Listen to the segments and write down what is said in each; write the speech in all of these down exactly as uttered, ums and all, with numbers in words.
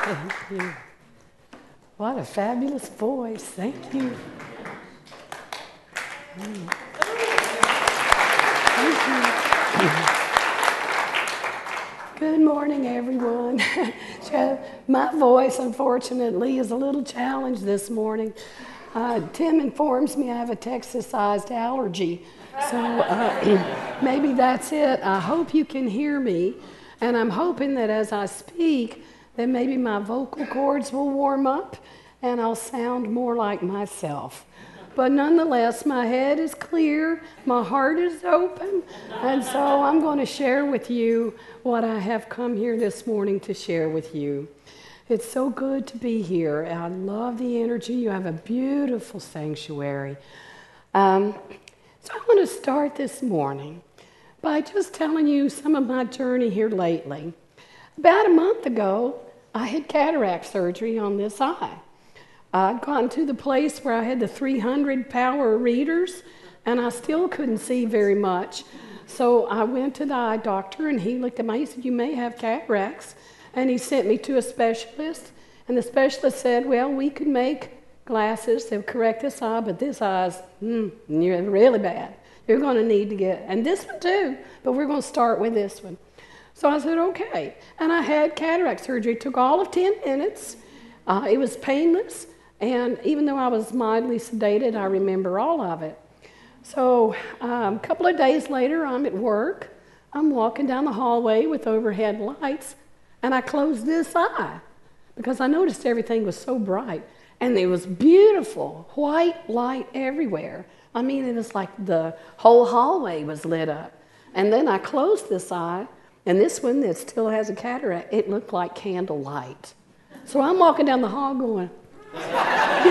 Thank you. What a fabulous voice. Thank you. Mm. Thank you. Good morning, everyone. My voice, unfortunately, is a little challenged this morning. Uh, Tim informs me I have a Texas-sized allergy, so uh, maybe that's it. I hope you can hear me, and I'm hoping that as I speak, that maybe my vocal cords will warm up and I'll sound more like myself. But nonetheless, my head is clear, my heart is open, and so I'm going to share with you what I have come here this morning to share with you. It's so good to be here. I love the energy. You have a beautiful sanctuary. Um, so I want to start this morning by just telling you some of my journey here lately. About a month ago, I had cataract surgery on this eye. I'd gotten to the place where I had the three hundred power readers, and I still couldn't see very much. So I went to the eye doctor, and he looked at me. He said, "You may have cataracts." And he sent me to a specialist, and the specialist said, "Well, we could make glasses that would correct this eye, but this eye's mm, really bad. You're going to need to get, and this one too, but we're going to start with this one." So I said, okay. And I had cataract surgery. It took all of ten minutes. Uh, it was painless. And even though I was mildly sedated, I remember all of it. So um, a couple of days later, I'm at work. I'm walking down the hallway with overhead lights, and I closed this eye because I noticed everything was so bright. And it was beautiful, white light everywhere. I mean, it was like the whole hallway was lit up. And then I closed this eye, and this one that still has a cataract, it looked like candlelight. So I'm walking down the hall going, you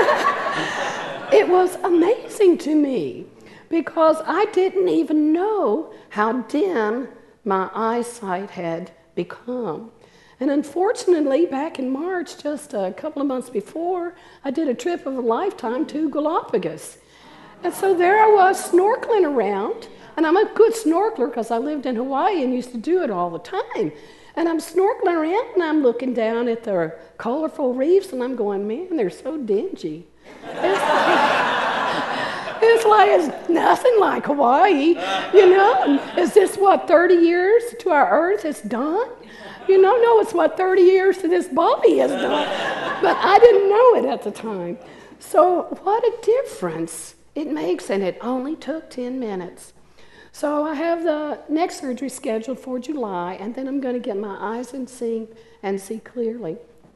know, it was amazing to me because I didn't even know how dim my eyesight had become. And unfortunately, back in March, just a couple of months before, I did a trip of a lifetime to Galapagos. And so there I was snorkeling around, and I'm a good snorkeler because I lived in Hawaii and used to do it all the time. And I'm snorkeling around, and I'm looking down at the colorful reefs, and I'm going, man, they're so dingy. It's like, it's like it's nothing like Hawaii, you know? Is this, what, thirty years to our Earth is done? You know, no, it's what, thirty years to this body is done. But I didn't know it at the time. So what a difference it makes, and it only took ten minutes. So I have the next surgery scheduled for July, and then I'm going to get my eyes in sync and see clearly.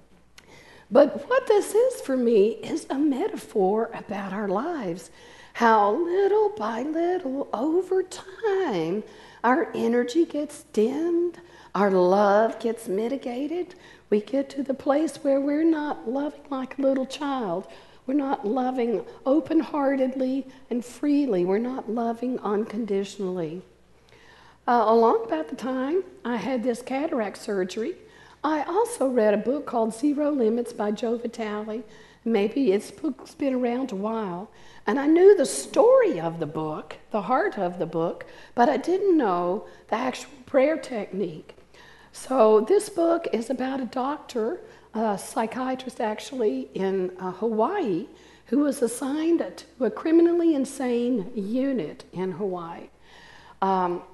But what this is for me is a metaphor about our lives, how little by little, over time, our energy gets dimmed, our love gets mitigated. We get to the place where we're not loving like a little child. We're not loving open-heartedly and freely. We're not loving unconditionally. Uh, along about the time I had this cataract surgery, I also read a book called Zero Limits by Joe Vitale. Maybe it's book's been around a while. And I knew the story of the book, the heart of the book, but I didn't know the actual prayer technique. So this book is about a doctor, a psychiatrist actually in uh, Hawaii, who was assigned to a criminally insane unit in Hawaii. Um,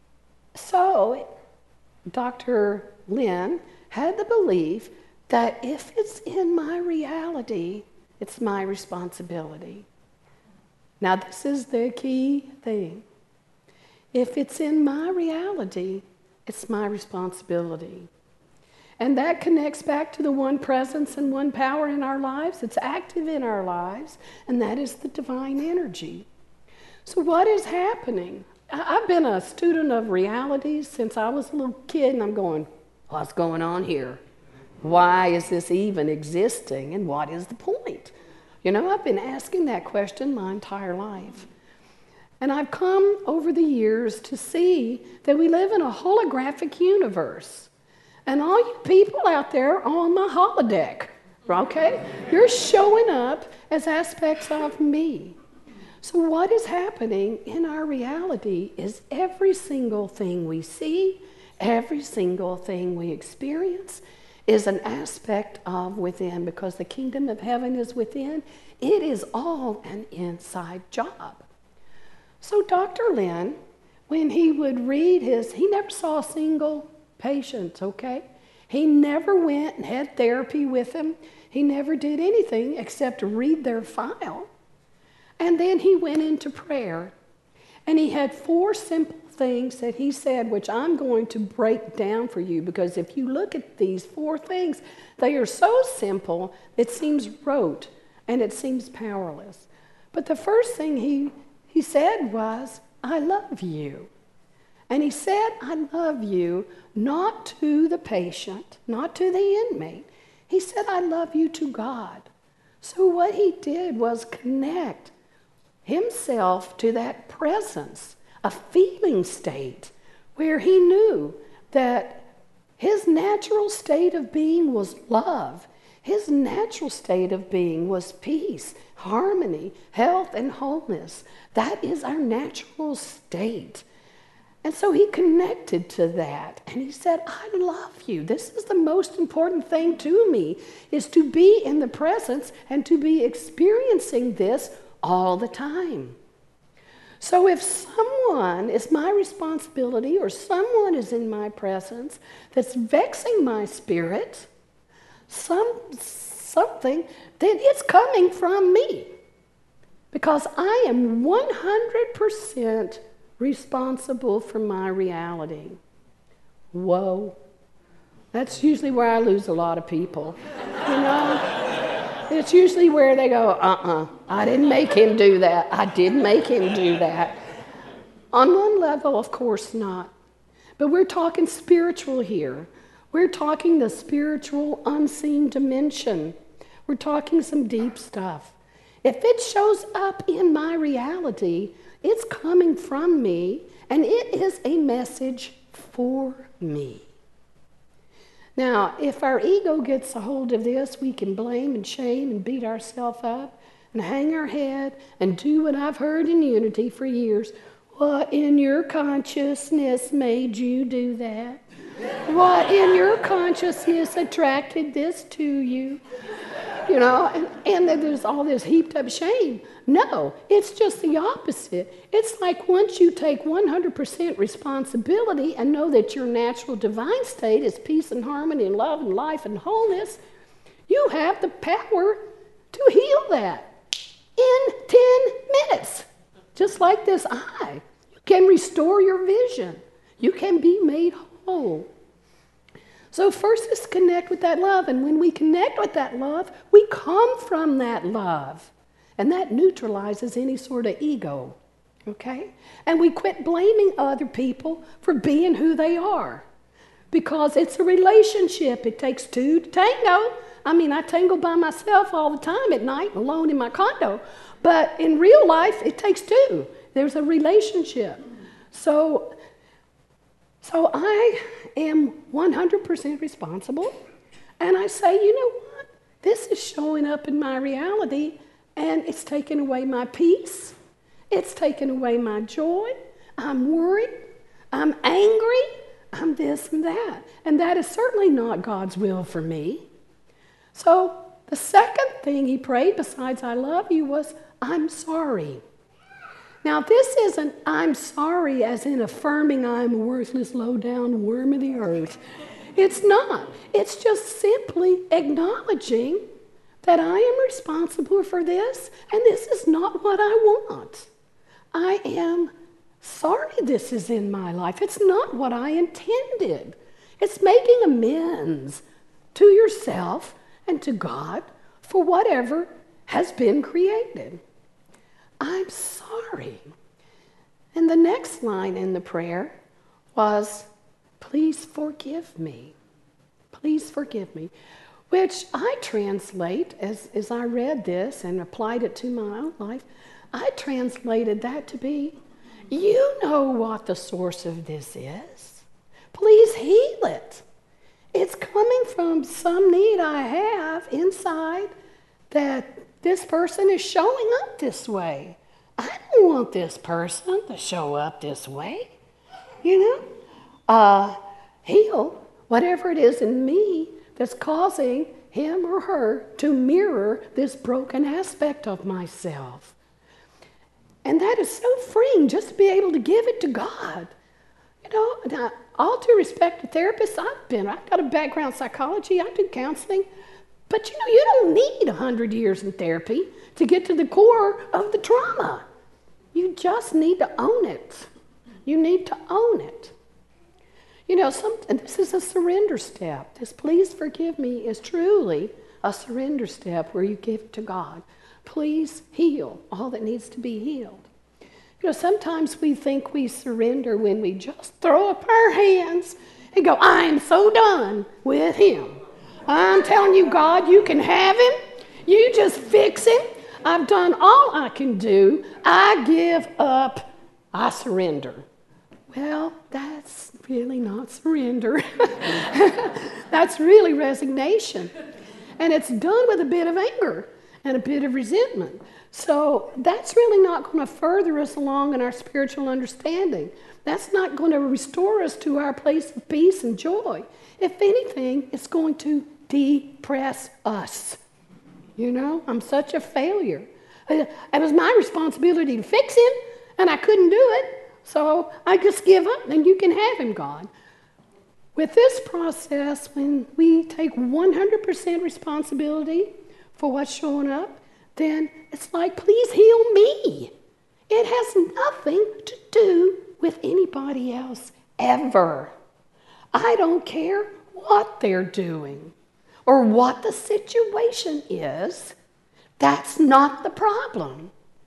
so Doctor Lin had the belief that if it's in my reality, it's my responsibility. Now this is the key thing. If it's in my reality, it's my responsibility. And that connects back to the one presence and one power in our lives. It's active in our lives, and that is the divine energy. So what is happening? I've been a student of realities since I was a little kid, and I'm going, what's going on here? Why is this even existing, and what is the point? You know, I've been asking that question my entire life. And I've come over the years to see that we live in a holographic universe. And all you people out there are on my holodeck, okay? You're showing up as aspects of me. So what is happening in our reality is every single thing we see, every single thing we experience, is an aspect of within, because the kingdom of heaven is within. It is all an inside job. So Doctor Lynn, when he would read his, he never saw a single patient, okay? He never went and had therapy with them. He never did anything except read their file. And then he went into prayer. And he had four simple things that he said, which I'm going to break down for you, because if you look at these four things, they are so simple, it seems rote and it seems powerless. But the first thing he, he said was, I love you. And he said, I love you, not to the patient, not to the inmate. He said, I love you to God. So what he did was connect himself to that presence, a feeling state where he knew that his natural state of being was love. His natural state of being was peace, harmony, health, and wholeness. That is our natural state. And so he connected to that, and he said, I love you. This is the most important thing to me, is to be in the presence and to be experiencing this all the time. So if someone is my responsibility, or someone is in my presence that's vexing my spirit, some, something, then it's coming from me. Because I am one hundred percent responsible for my reality. Whoa. That's usually where I lose a lot of people, you know? It's usually where they go, uh-uh, I didn't make him do that. I didn't make him do that. On one level, of course not. But we're talking spiritual here. We're talking the spiritual unseen dimension. We're talking some deep stuff. If it shows up in my reality, it's coming from me, and it is a message for me. Now, if our ego gets a hold of this, we can blame and shame and beat ourselves up and hang our head and do what I've heard in Unity for years. What in your consciousness made you do that? What in your consciousness attracted this to you? You know, and, and then there's all this heaped up shame. No, it's just the opposite. It's like once you take one hundred percent responsibility and know that your natural divine state is peace and harmony and love and life and wholeness, you have the power to heal that in ten minutes. Just like this eye. You can restore your vision. You can be made whole. So first is connect with that love. And when we connect with that love, we come from that love. And that neutralizes any sort of ego. Okay? And we quit blaming other people for being who they are. Because it's a relationship. It takes two to tango. I mean, I tango by myself all the time at night, alone in my condo. But in real life, it takes two. There's a relationship. So, so I am one hundred percent responsible. And I say, you know what? This is showing up in my reality, and it's taking away my peace. It's taking away my joy. I'm worried. I'm angry. I'm this and that. And that is certainly not God's will for me. So the second thing he prayed besides I love you was, I'm sorry. Now this isn't I'm sorry as in affirming I'm a worthless, low-down worm of the earth. It's not. It's just simply acknowledging that I am responsible for this, and this is not what I want. I am sorry this is in my life. It's not what I intended. It's making amends to yourself and to God for whatever has been created. I'm sorry. And the next line in the prayer was, please forgive me. Please forgive me. Which I translate, as, as I read this and applied it to my own life, I translated that to be, you know what the source of this is. Please heal it. It's coming from some need I have inside that this person is showing up this way. I don't want this person to show up this way. You know? Uh, heal whatever it is in me that's causing him or her to mirror this broken aspect of myself. And that is so freeing, just to be able to give it to God. You know, now, all due respect to therapists I've been, I've got a background in psychology, I do counseling, but you know, you don't need one hundred years in therapy to get to the core of the trauma. You just need to own it. You need to own it. You know, some, and this is a surrender step. This please forgive me is truly a surrender step where you give it to God. Please heal all that needs to be healed. You know, sometimes we think we surrender when we just throw up our hands and go, I am so done with him. I'm telling you, God, you can have him. You just fix him. I've done all I can do. I give up. I surrender. Well, that's really not surrender. That's really resignation. And it's done with a bit of anger and a bit of resentment. So that's really not going to further us along in our spiritual understanding. That's not going to restore us to our place of peace and joy. If anything, it's going to depress us. You know, I'm such a failure. It was my responsibility to fix him, and I couldn't do it. So I just give up, and you can have him, God. With this process, when we take one hundred percent responsibility for what's showing up, then it's like, please heal me. It has nothing to do with anybody else ever. I don't care what they're doing or what the situation is. That's not the problem.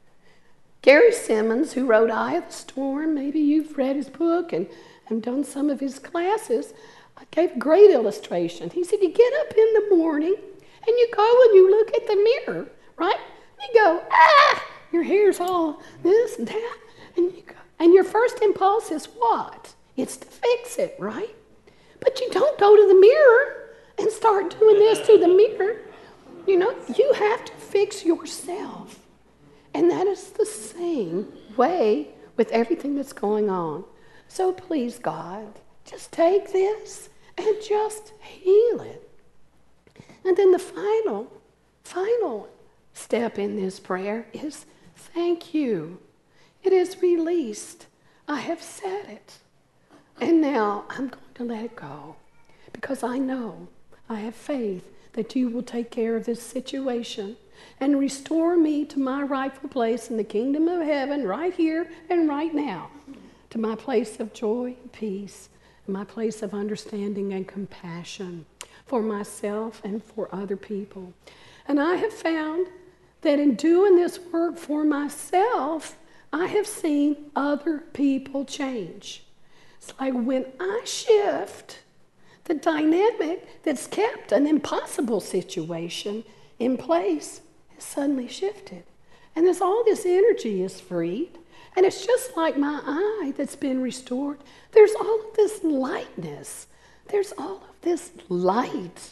Gary Simmons, who wrote Eye of the Storm, maybe you've read his book and, and done some of his classes, gave a great illustration. He said, you get up in the morning and you go and you look at the mirror, right? You go, ah, your hair's all this and that. And, you go, and your first impulse is what? It's to fix it, right? But you don't go to the mirror and start doing this to the mirror. You know, you have to fix yourself. And that is the same way with everything that's going on. So please, God, just take this and just heal it. And then the final, final step in this prayer is thank you. It is released. I have said it. And now I'm going to let it go because I know, I have faith that you will take care of this situation and restore me to my rightful place in the kingdom of heaven right here and right now, to my place of joy and peace, and my place of understanding and compassion for myself and for other people. And I have found that in doing this work for myself, I have seen other people change. It's like when I shift, the dynamic that's kept an impossible situation in place has suddenly shifted. And there's all this energy is freed. And it's just like my eye that's been restored. There's all of this lightness. There's all of this light.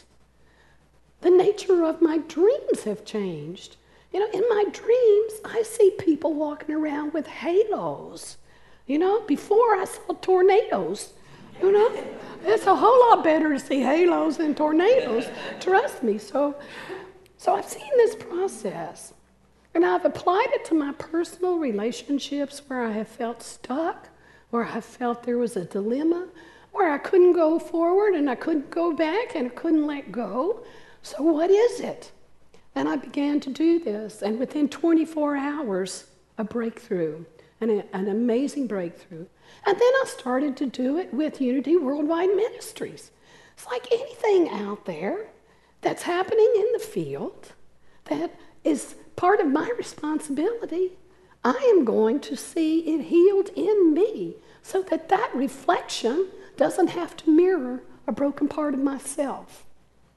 The nature of my dreams have changed. You know, in my dreams, I see people walking around with halos. You know, before I saw tornadoes. You know, it's a whole lot better to see halos than tornadoes. Trust me. So, so I've seen this process. And I've applied it to my personal relationships where I have felt stuck, where I felt there was a dilemma, where I couldn't go forward and I couldn't go back and I couldn't let go. So what is it? And I began to do this. And within twenty-four hours, a breakthrough, an, an amazing breakthrough. And then I started to do it with Unity Worldwide Ministries. It's like anything out there that's happening in the field that is part of my responsibility, I am going to see it healed in me so that that reflection doesn't have to mirror a broken part of myself.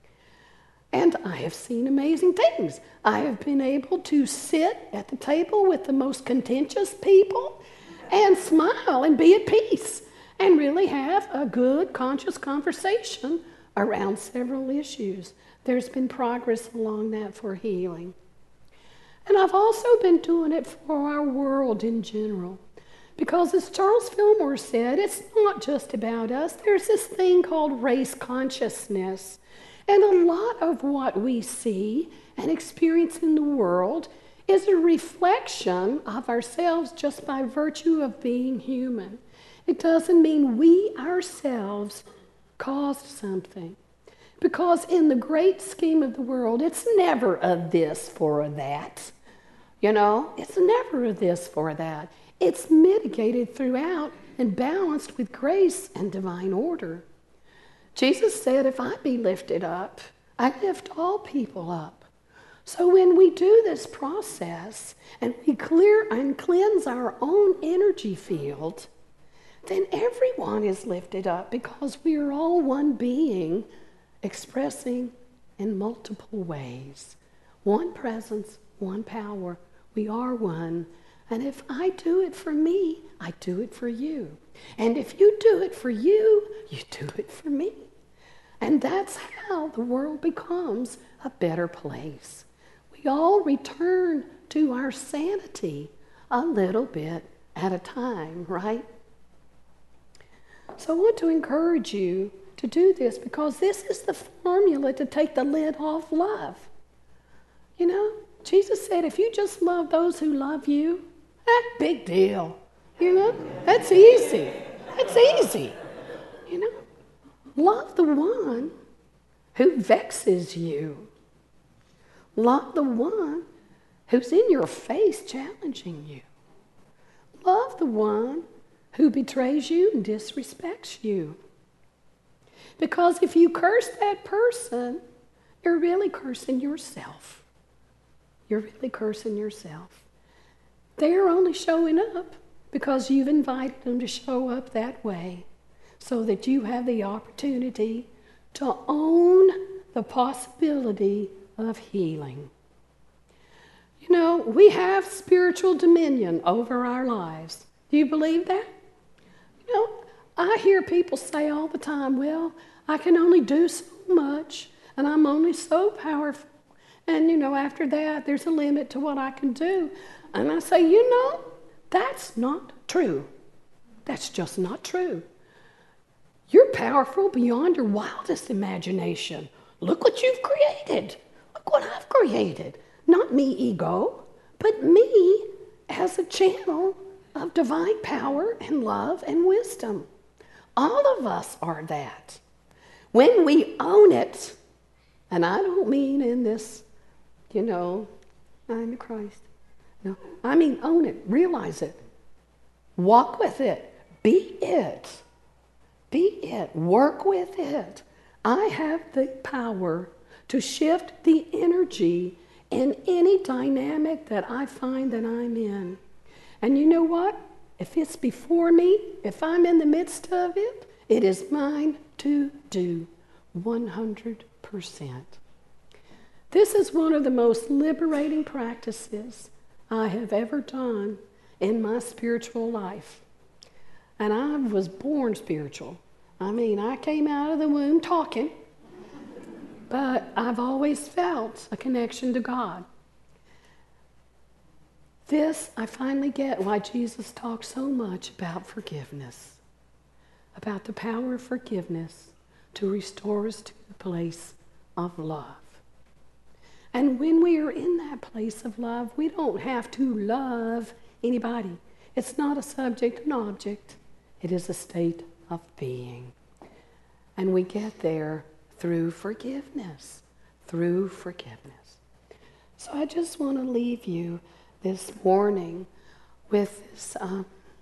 And I have seen amazing things. I have been able to sit at the table with the most contentious people and smile and be at peace and really have a good, conscious conversation around several issues. There's been progress along that for healing. And I've also been doing it for our world in general. Because as Charles Fillmore said, it's not just about us. There's this thing called race consciousness. And a lot of what we see and experience in the world is a reflection of ourselves just by virtue of being human. It doesn't mean we ourselves caused something. Because in the great scheme of the world, it's never a this for a that. You know, it's never a this for that. It's mitigated throughout and balanced with grace and divine order. Jesus said, if I be lifted up, I lift all people up. So when we do this process and we clear and cleanse our own energy field, then everyone is lifted up because we are all one being expressing in multiple ways. One presence, one power. We are one. And if I do it for me, I do it for you. And if you do it for you, you do it for me. And that's how the world becomes a better place. We all return to our sanity a little bit at a time, right? So I want to encourage you to do this because this is the formula to take the lid off love. You know, Jesus said, if you just love those who love you, eh, big deal. You know, that's easy. That's easy. You know, love the one who vexes you. Love the one who's in your face challenging you. Love the one who betrays you and disrespects you. Because if you curse that person, you're really cursing yourself. You're really cursing yourself. They're only showing up because you've invited them to show up that way so that you have the opportunity to own the possibility of healing. You know, we have spiritual dominion over our lives. Do you believe that? You know, I hear people say all the time, well, I can only do so much, and I'm only so powerful. And, you know, after that, there's a limit to what I can do. And I say, you know, that's not true. That's just not true. You're powerful beyond your wildest imagination. Look what you've created. Look what I've created. Not me, ego, but me as a channel of divine power and love and wisdom. All of us are that. When we own it, and I don't mean in this, you know, I'm Christ. No, I mean own it, realize it, walk with it, be it, be it, work with it. I have the power to shift the energy in any dynamic that I find that I'm in. And you know what? If it's before me, if I'm in the midst of it, it is mine to do one hundred percent. This is one of the most liberating practices I have ever done in my spiritual life. And I was born spiritual. I mean, I came out of the womb talking, but I've always felt a connection to God. This, I finally get why Jesus talks so much about forgiveness, about the power of forgiveness to restore us to the place of love. And when we are in that place of love, we don't have to love anybody. It's not a subject, an object. It is a state of being. And we get there through forgiveness, through forgiveness. So I just want to leave you this morning with this, um,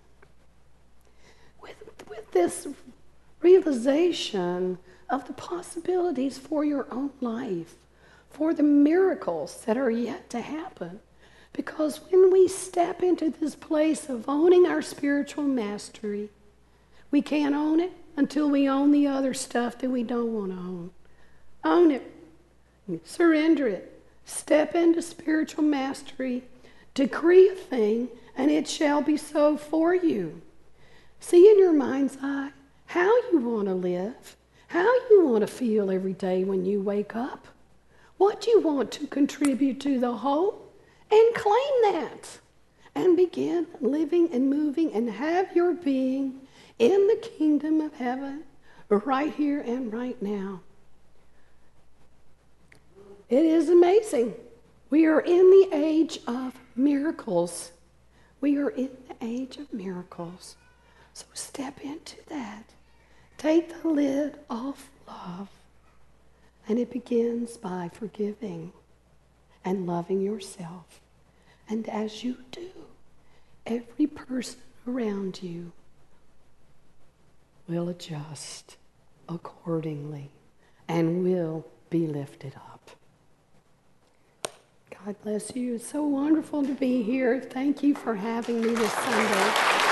with, with this realization of the possibilities for your own life, for the miracles that are yet to happen. Because when we step into this place of owning our spiritual mastery, we can't own it until we own the other stuff that we don't want to own. Own it. Surrender it. Step into spiritual mastery. Decree a thing, and it shall be so for you. See in your mind's eye how you want to live, how you want to feel every day when you wake up, what you want to contribute to the whole, and claim that. And begin living and moving and have your being in the kingdom of heaven right here and right now. It is amazing. We are in the age of miracles. We are in the age of miracles. So step into that. Take the lid off love. And it begins by forgiving and loving yourself. And as you do, every person around you will adjust accordingly and will be lifted up. God bless you. It's so wonderful to be here. Thank you for having me this Sunday.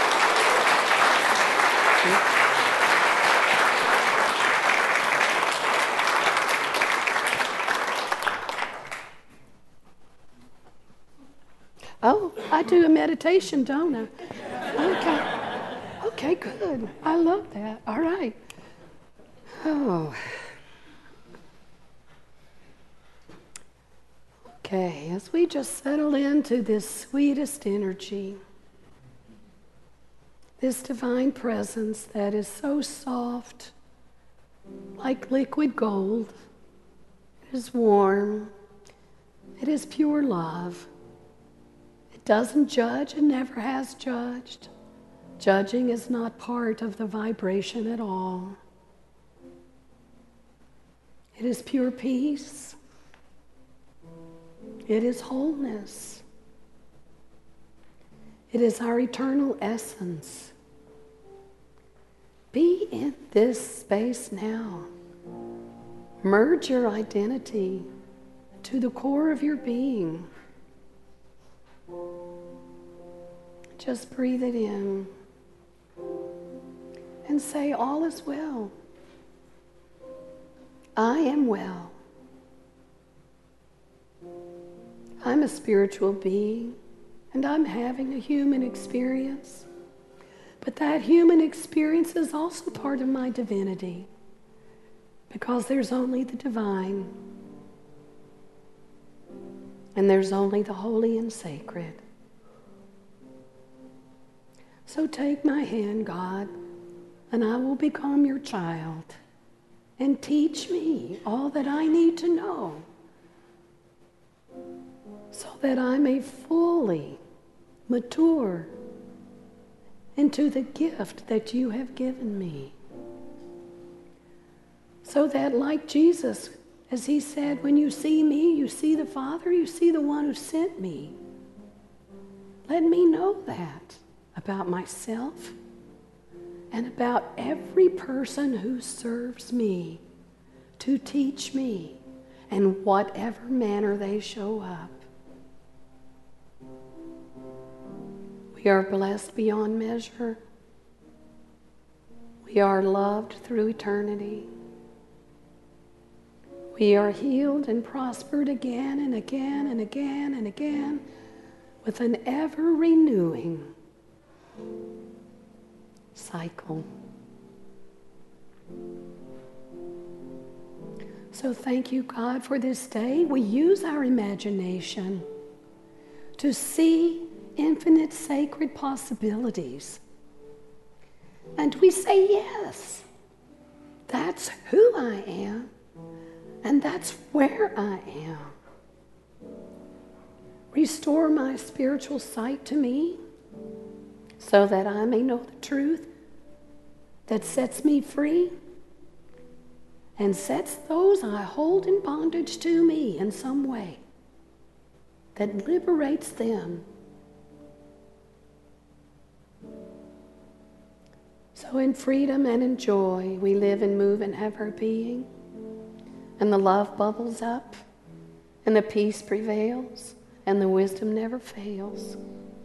Oh, I do a meditation, don't I? Okay. Okay, good. I love that. All right. Oh. Okay, as we just settle into this sweetest energy, this divine presence that is so soft, like liquid gold, it is warm, it is pure love. It doesn't judge and never has judged. Judging is not part of the vibration at all. It is pure peace. It is wholeness. It is our eternal essence. Be in this space now. Merge your identity to the core of your being. Just breathe it in and say, all is well. I am well. I'm a spiritual being, and I'm having a human experience. But that human experience is also part of my divinity, because there's only the divine, and there's only the holy and sacred. So take my hand, God, and I will become your child, and teach me all that I need to know, so that I may fully mature into the gift that you have given me. So that, like Jesus, as he said, when you see me, you see the Father, you see the one who sent me. Let me know that about myself and about every person who serves me to teach me in whatever manner they show up. We are blessed beyond measure. We are loved through eternity. We are healed and prospered again and again and again and again with an ever-renewing cycle. So thank you, God, for this day. We use our imagination to see infinite sacred possibilities. And we say, yes, that's who I am, and that's where I am. Restore my spiritual sight to me, so that I may know the truth that sets me free and sets those I hold in bondage to me in some way, that liberates them. So in freedom and in joy, we live and move and have our being. And the love bubbles up, and the peace prevails, and the wisdom never fails.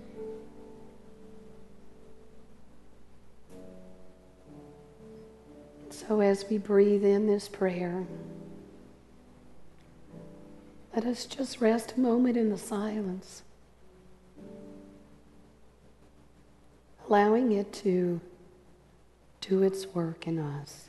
So as we breathe in this prayer, let us just rest a moment in the silence, allowing it to do its work in us.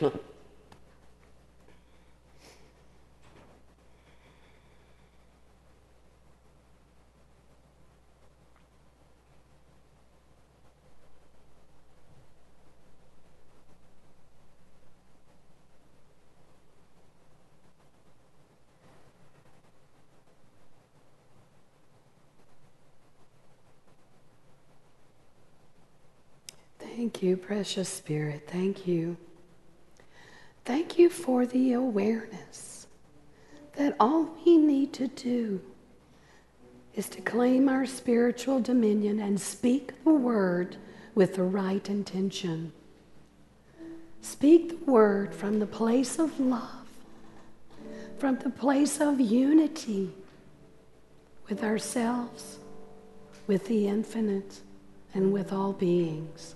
Thank you, precious Spirit. Thank you. Thank you for the awareness that all we need to do is to claim our spiritual dominion and speak the word with the right intention. Speak the word from the place of love, from the place of unity with ourselves, with the infinite, and with all beings.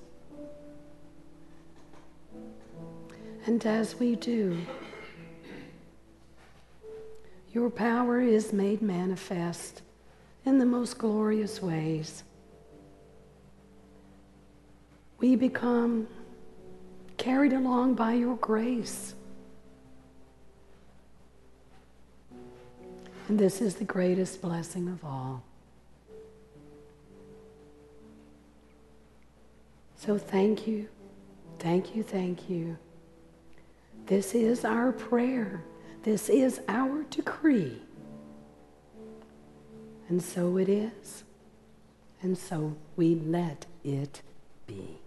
And as we do, your power is made manifest in the most glorious ways. We become carried along by your grace. And this is the greatest blessing of all. So thank you, thank you, thank you. This is our prayer. This is our decree. And so it is. And so we let it be.